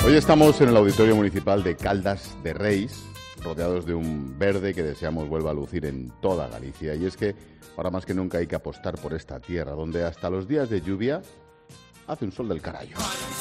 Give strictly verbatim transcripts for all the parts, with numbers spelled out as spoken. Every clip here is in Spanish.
Hoy estamos en el Auditorio Municipal de Caldas de Reis, rodeados de un verde que deseamos vuelva a lucir en toda Galicia. Y es que ahora más que nunca hay que apostar por esta tierra, donde hasta los días de lluvia hace un sol del carallo.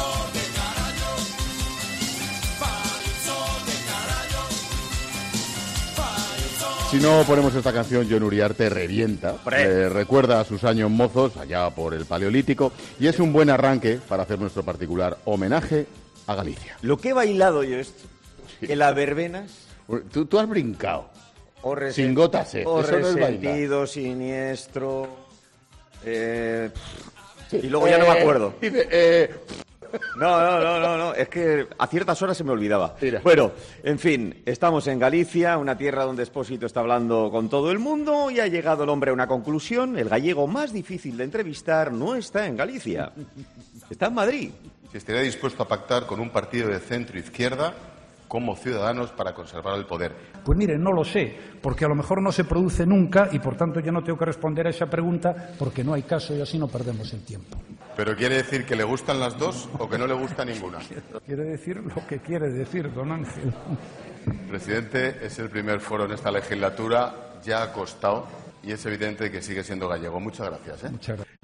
Si no ponemos esta canción, Jon Uriarte revienta, eh, recuerda a sus años mozos, allá por el Paleolítico, y es un buen arranque para hacer nuestro particular homenaje a Galicia. Lo que he bailado yo esto, sí. En las verbenas... Tú, tú has brincado, o resen- sin gotas, eh. o Eso no es resentido, bailar. siniestro... Eh, Sí. Y luego ya no me Eh, acuerdo. Dice, eh... No, no, no, no, no, es que a ciertas horas se me olvidaba. Mira. Bueno, en fin, estamos en Galicia, una tierra donde Expósito está hablando con todo el mundo y ha llegado el hombre a una conclusión. El gallego más difícil de entrevistar no está en Galicia, está en Madrid. Si estaría dispuesto a pactar con un partido de centro-izquierda como Ciudadanos para conservar el poder. Pues mire, no lo sé, porque a lo mejor no se produce nunca y por tanto yo no tengo que responder a esa pregunta porque no hay caso y así no perdemos el tiempo. ¿Pero quiere decir que le gustan las dos o que no le gusta ninguna? Quiere decir lo que quiere decir, don Ángel. Presidente, es el primer foro en esta legislatura, ya ha costado y es evidente que sigue siendo gallego. Muchas gracias. ¿eh? Muchas gracias.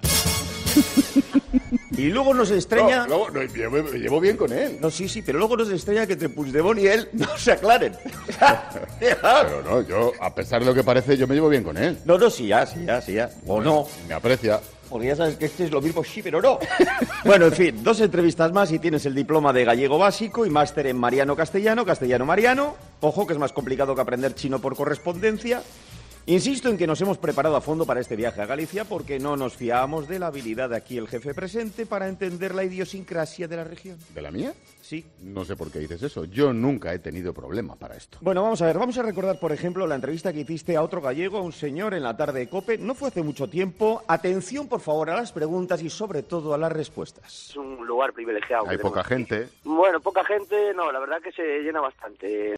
Y luego nos extraña... No, no, no, yo me, me llevo bien con él. No, sí, sí, pero luego nos extraña que entre Puigdemont y él no se aclaren. Pero no, yo, a pesar de lo que parece, yo me llevo bien con él. No, no, sí, ya, sí, ya, sí, ya. O no. Me aprecia. Porque ya sabes que este es lo mismo, sí, pero no. Bueno, en fin, dos entrevistas más y tienes el diploma de gallego básico y máster en mariano-castellano, castellano-mariano. Ojo, que es más complicado que aprender chino por correspondencia. Insisto en que nos hemos preparado a fondo para este viaje a Galicia porque no nos fiábamos de la habilidad de aquí el jefe presente para entender la idiosincrasia de la región. ¿De la mía? Sí. No sé por qué dices eso. Yo nunca he tenido problema para esto. Bueno, vamos a ver, vamos a recordar, por ejemplo, la entrevista que hiciste a otro gallego, a un señor en la tarde de COPE. No fue hace mucho tiempo. Atención, por favor, a las preguntas y sobre todo a las respuestas. Es un lugar privilegiado. Hay que poca tenemos. gente. Bueno, poca gente, no, la verdad que se llena bastante.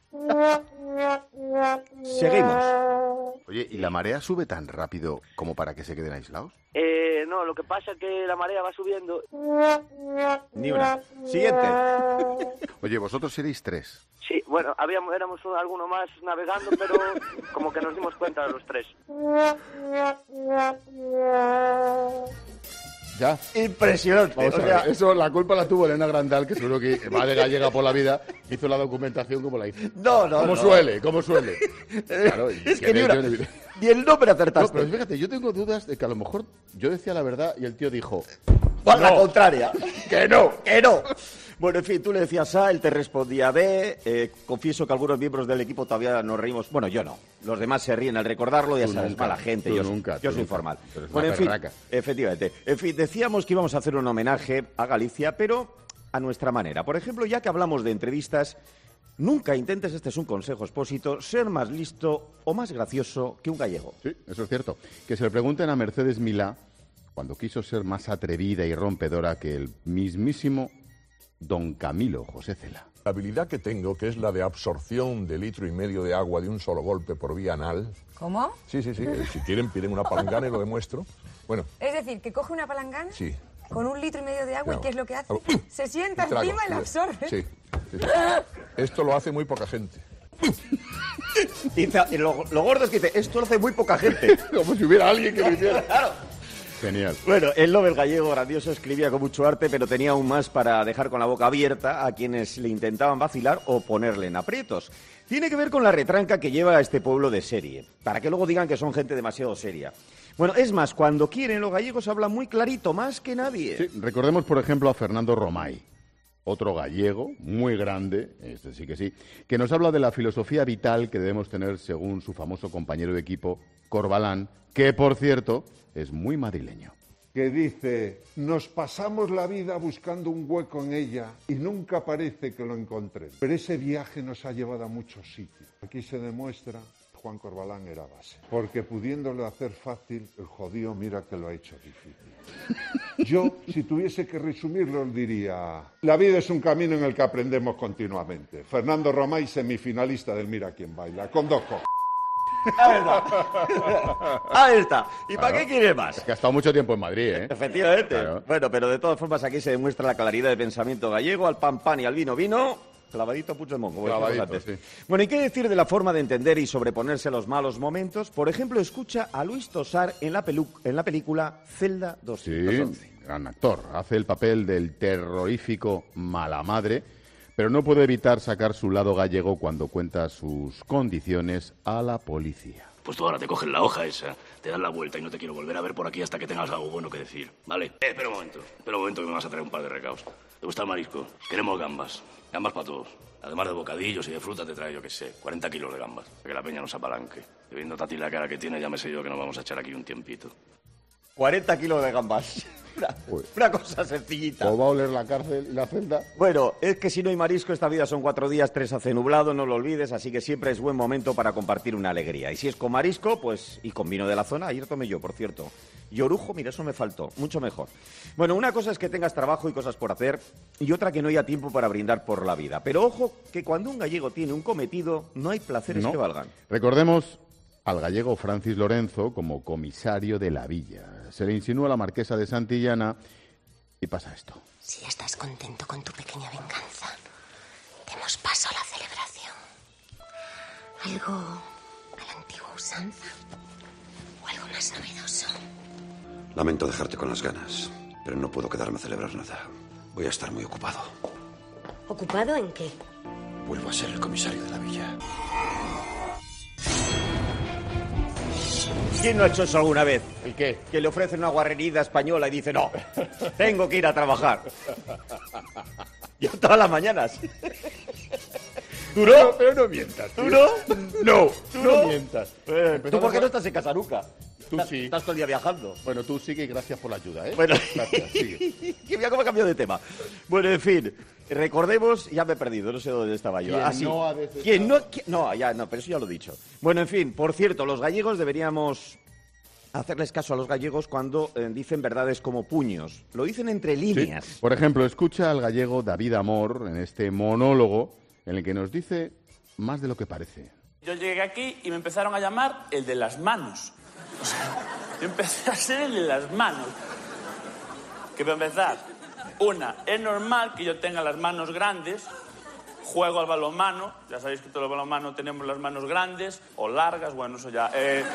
Seguimos. Oye, ¿y la marea sube tan rápido como para que se queden aislados? Eh, no, lo que pasa es que la marea va subiendo. Ni una. Siguiente. Oye, vosotros seréis tres. Sí, bueno, habíamos, éramos alguno más navegando, pero como que nos dimos cuenta de los tres. Ya. Impresionante. Vamos O a sea, ver, eso la culpa la tuvo Elena Grandal, que seguro que va de gallega por la vida, hizo la documentación como la hizo. no, no, Como no. suele, como suele. Claro, y Es que que ni, de una- hecho- ni el nombre No, acertaste. pero fíjate, yo tengo dudas de que a lo mejor yo decía la verdad y el tío dijo... Por la No. contraria. ¡Que no! ¡Que no! Bueno, en fin, tú le decías A, él te respondía B. Eh, confieso que algunos miembros del equipo todavía nos reímos. Bueno, yo no. Los demás se ríen al recordarlo, ya Tú sabes, nunca, mala gente. tú Yo, nunca, yo tú soy nunca. formal. Tú eres Bueno, una en fin, perraca. efectivamente. En fin, decíamos que íbamos a hacer un homenaje a Galicia, pero a nuestra manera. Por ejemplo, ya que hablamos de entrevistas, nunca intentes, este es un consejo Expósito, ser más listo o más gracioso que un gallego. Sí, eso es cierto. Que se le pregunten a Mercedes Milá cuando quiso ser más atrevida y rompedora que el mismísimo don Camilo José Cela. La habilidad que tengo, que es la de absorción de litro y medio de agua de un solo golpe por vía anal. ¿Cómo? Sí, sí, sí. eh, Si quieren, piden una palangana y lo demuestro. Bueno, Es decir, que coge una palangana sí. con un litro y medio de agua Claro. y ¿qué es lo que hace? Hago- Se sienta y trago, encima y la sí, absorbe. Sí, sí, sí. Esto lo hace muy poca gente. Dice, y lo, lo gordo es que dice, esto lo hace muy poca gente. Como si hubiera alguien que lo hiciera. Claro. Genial. Bueno, el Nobel gallego grandioso escribía con mucho arte, pero tenía aún más para dejar con la boca abierta a quienes le intentaban vacilar o ponerle en aprietos. Tiene que ver con la retranca que lleva a este pueblo de serie, para que luego digan que son gente demasiado seria. Bueno, es más, cuando quieren los gallegos hablan muy clarito, más que nadie. Sí, recordemos, por ejemplo, a Fernando Romay, otro gallego muy grande, este sí que sí, que nos habla de la filosofía vital que debemos tener según su famoso compañero de equipo, Corbalán, que, por cierto, es muy madrileño. Que dice, nos pasamos la vida buscando un hueco en ella y nunca parece que lo encontré. Pero ese viaje nos ha llevado a muchos sitios. Aquí se demuestra que Juan Corbalán era base. Porque pudiéndolo hacer fácil, el jodido mira que lo ha hecho difícil. Yo, si tuviese que resumirlo, diría, la vida es un camino en el que aprendemos continuamente. Fernando Romay, semifinalista del Mira quién baila, con dos co... Ahí está. Ahí está. ¿Y para qué quiere más? Es que ha estado mucho tiempo en Madrid, ¿eh? Efectivamente. Claro. Bueno, pero de todas formas aquí se demuestra la claridad de pensamiento gallego, al pan pan y al vino vino, clavadito a Puigdemont, como decíamos Clavadito, antes. sí. Bueno, ¿y qué decir de la forma de entender y sobreponerse a los malos momentos? Por ejemplo, escucha a Luis Tosar en la, pelu- en la película Celda doscientos once. Sí, gran actor. Hace el papel del terrorífico mala madre, pero no puede evitar sacar su lado gallego cuando cuenta sus condiciones a la policía. Pues tú ahora te coges la hoja esa, te das la vuelta y no te quiero volver a ver por aquí hasta que tengas algo bueno que decir, ¿vale? Eh, espera un momento, espera un momento que me vas a traer un par de recaos. ¿Te gusta el marisco? Queremos gambas, gambas para todos. Además de bocadillos y de fruta te trae, yo qué sé, cuarenta kilos de gambas, para que la peña no se apalanque. Y viendo Tati la cara que tiene, ya me sé yo que nos vamos a echar aquí un tiempito. cuarenta kilos de gambas. Una, una cosa sencillita. ¿O va a oler la cárcel y la celda? Bueno, es que si no hay marisco, esta vida son cuatro días, tres hace nublado, no lo olvides, así que siempre es buen momento para compartir una alegría. Y si es con marisco, pues, y con vino de la zona, ayer tomé yo, por cierto. Y orujo, mira, eso me faltó, mucho mejor. Bueno, una cosa es que tengas trabajo y cosas por hacer, y otra que no haya tiempo para brindar por la vida. Pero ojo, que cuando un gallego tiene un cometido, no hay placeres No. que valgan. Recordemos al gallego Francis Lorenzo como comisario de la villa. Se le insinúa a la marquesa de Santillana y pasa esto. Si ya estás contento con tu pequeña venganza, demos paso a la celebración. Algo a la antigua usanza o algo más novedoso. Lamento dejarte con las ganas, pero no puedo quedarme a celebrar nada. Voy a estar muy ocupado. ¿Ocupado en qué? Vuelvo a ser el comisario de la villa. ¿Quién no ha hecho eso alguna vez? ¿El qué? Que le ofrecen una guarrería española y dice, no, tengo que ir a trabajar. Yo todas las mañanas. ¿Tú no? Pero no mientas. ¿Tú no? No, ¿Tú no no? mientas. Eh, ¿Tú por qué no estás en casa nunca? Tú Estás- sí. Estás todo el día viajando. Bueno, tú sigue y gracias por la ayuda, ¿eh? Bueno, Gracias, sigue. que mira cómo he cambiado de tema. Bueno, en fin, recordemos, ya me he perdido, no sé dónde estaba yo. ¿Quién Ah, sí. no ha desestado? ¿Quién no? quién- No, ya, no, pero eso ya lo he dicho. Bueno, en fin, por cierto, los gallegos deberíamos hacerles caso a los gallegos cuando eh, dicen verdades como puños. Lo dicen entre Sí. líneas. Por ejemplo, escucha al gallego David Amor en este monólogo en el que nos dice más de lo que parece. Yo llegué aquí y me empezaron a llamar el de las manos. O sea, yo empecé a ser el de las manos. Que para empezar, una, es normal que yo tenga las manos grandes, juego al balonmano, ya sabéis que todo el balonmano tenemos las manos grandes o largas, bueno, eso ya... Eh...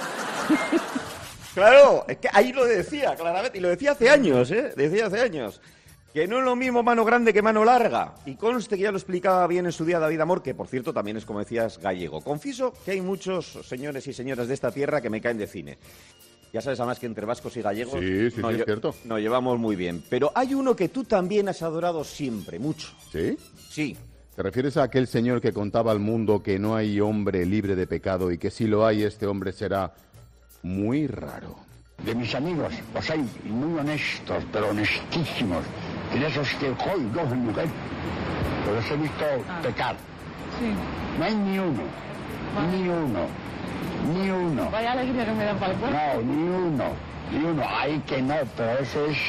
Claro, es que ahí lo decía claramente, y lo decía hace años, ¿eh? Decía hace años. Que no es lo mismo mano grande que mano larga. Y conste que ya lo explicaba bien en su día David Amor, que por cierto también es, como decías, gallego. Confieso que hay muchos señores y señoras de esta tierra que me caen de cine. Ya sabes además que entre vascos y gallegos Sí, sí, nos, sí, es lle- cierto. nos llevamos muy bien. Pero hay uno que tú también has adorado siempre, mucho. ¿Sí? Sí. ¿Te refieres a aquel señor que contaba al mundo que no hay hombre libre de pecado y que si lo hay, este hombre será muy raro? De mis amigos, los hay muy honestos, pero honestísimos. Y de esos que hoy dos mujer, los he visto pecar. No hay ni uno, ni uno, ni uno. Vaya alegría que me dan para el cuerpo. No, ni uno, ni uno. Hay que no, pero eso es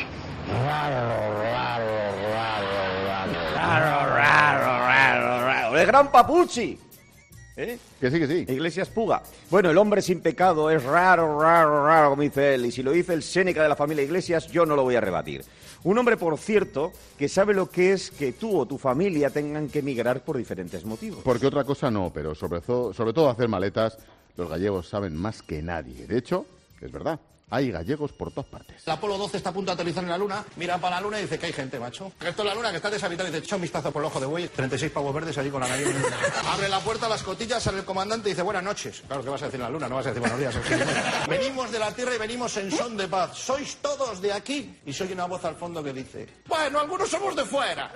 raro, raro, raro, raro. Raro, raro, raro, raro. El gran Papuchi. ¿Eh? Que sí, que sí. Iglesias Puga. Bueno, el hombre sin pecado es raro, raro, raro, como dice él. Y si lo dice el Séneca de la familia Iglesias, yo no lo voy a rebatir. Un hombre, por cierto, que sabe lo que es que tú o tu familia tengan que emigrar por diferentes motivos. Porque otra cosa no, pero sobre, todo sobre todo hacer maletas, los gallegos saben más que nadie. De hecho, es verdad, hay gallegos por todas partes. El Apolo doce está a punto de aterrizar en la Luna, mira para la Luna y dice que hay gente, macho. Que esto es la Luna, que está deshabitada, y dice, echa un vistazo por el ojo de buey, treinta y seis pavos verdes allí con la nariz. Abre la puerta a las cotillas, sale el comandante y dice, buenas noches. Claro, ¿qué vas a decir en la Luna? No vas a decir buenos días. Venimos de la Tierra y venimos en son de paz. ¿Sois todos de aquí? Y soy una voz al fondo que dice, bueno, algunos somos de fuera.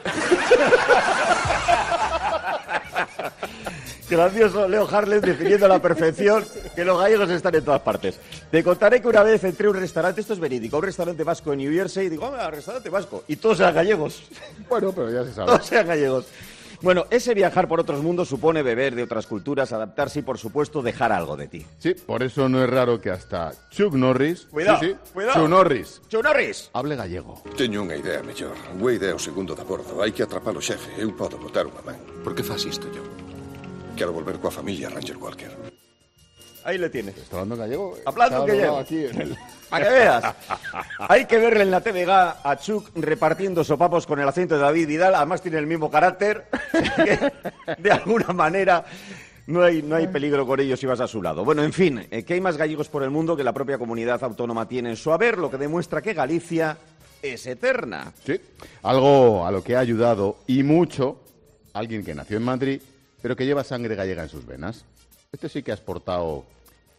Grandioso Leo Harlem definiendo a la perfección que los gallegos están en todas partes. Te contaré que una vez entré a un restaurante, esto es verídico, a un restaurante vasco en New Jersey, y digo, ¡ah, restaurante vasco! Y todos eran gallegos. Bueno, pero ya se sabe. Todos eran gallegos. Bueno, ese viajar por otros mundos supone beber de otras culturas, adaptarse y, por supuesto, dejar algo de ti. Sí, por eso no es raro que hasta Chuck Norris... Cuidado, sí, sí, cuidado. Chuck Norris. Chuck Norris. Hable gallego. Teño unha idea mellor. Unha idea o segundo de bordo. Hai que atrapalo, xefe. Eu podo botar unha man. Por que faz isto, yo? Quero volver coa familia, Ranger Walker. Ahí le tienes. Está hablando gallego. Hablando Está gallego. aquí en el... Para que veas. Hay que verle en la T V G a Chuck repartiendo sopapos con el acento de David Vidal. Además tiene el mismo carácter. Que, de alguna manera no hay, no hay peligro con ellos si vas a su lado. Bueno, en fin, eh, que hay más gallegos por el mundo que la propia comunidad autónoma tiene en su haber, lo que demuestra que Galicia es eterna. Sí, algo a lo que ha ayudado y mucho alguien que nació en Madrid, pero que lleva sangre gallega en sus venas. Este sí que has portado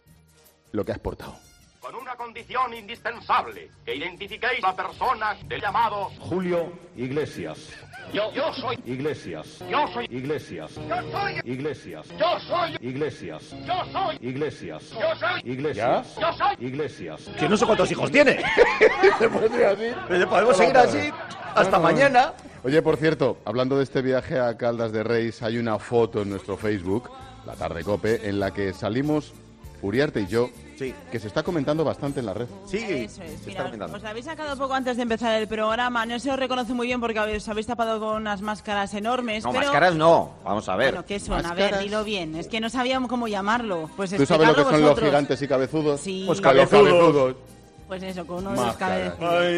lo que has portado. Con una condición indispensable, que identifiquéis a personas del llamado Julio Iglesias. Yo, yo soy Iglesias. Yo soy Iglesias. Yo soy Iglesias. Yo soy Iglesias. Yo soy Iglesias. Yo soy Iglesias. Yo soy Iglesias. Que no sé cuántos hijos tiene. ¿Se puede seguir así? Pero podemos seguir así hasta mañana. Oye, por cierto, hablando de este viaje a Caldas de Reis, hay una foto en nuestro Facebook, La Tarde Cope, en la que salimos Uriarte y yo, sí, que se está comentando bastante en la red. Sí, eso es. Mira, os habéis sacado poco antes de empezar el programa. No se os reconoce muy bien porque os habéis tapado con unas máscaras enormes. No, pero... máscaras no. Vamos a ver. Bueno, ¿qué son? Máscaras. A ver, dilo bien. Es que no sabíamos cómo llamarlo. Pues ¿Tú sabes lo que son vosotros. los gigantes y cabezudos? Sí. Pues cabezudos. Pues eso, con uno de los Máscaras.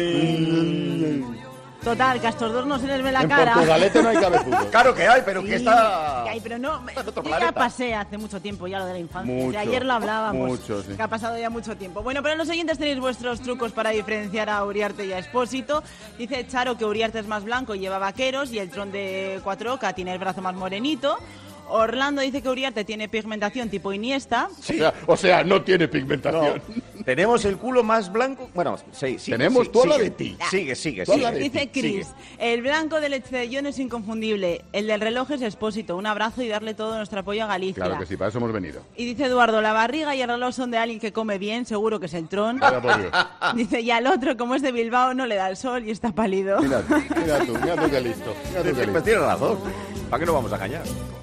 cabezos. Total, que a estos dos no se les ve la En cara. Portugalete no hay cabezudos. Claro que hay, pero Sí, que está... que hay, pero no, está en otro yo ya planeta. pasé hace mucho tiempo ya lo de la infancia. Mucho, De ayer lo hablábamos. mucho, sí. Que ha pasado ya mucho tiempo. Bueno, pero en los oyentes tenéis vuestros trucos para diferenciar a Uriarte y a Expósito. Dice Charo que Uriarte es más blanco y lleva vaqueros y el tron de Cuatro Oca tiene el brazo más morenito. Orlando dice que Uriarte tiene pigmentación tipo Iniesta. Sí. O, sea, o sea, no tiene pigmentación. No. Tenemos el culo más blanco. Bueno, sí, sí. Tenemos sí, tú habla sigue, de ti. Sigue, sigue, Tú sigue. habla de Dice ti. Chris, Sigue. el blanco del Excedellón es inconfundible. El del reloj es Expósito. Un abrazo y darle todo nuestro apoyo a Galicia. Claro que sí, para eso hemos venido. Y dice Eduardo, la barriga y el reloj son de alguien que come bien, seguro que es el tron. Vaya por Dios. Dice, y al otro, como es de Bilbao, no le da el sol y está pálido. Mira tú, mira tú, mira tú qué listo. Mira tú qué Pues listo. tiene razón. ¿Para qué nos vamos a callar?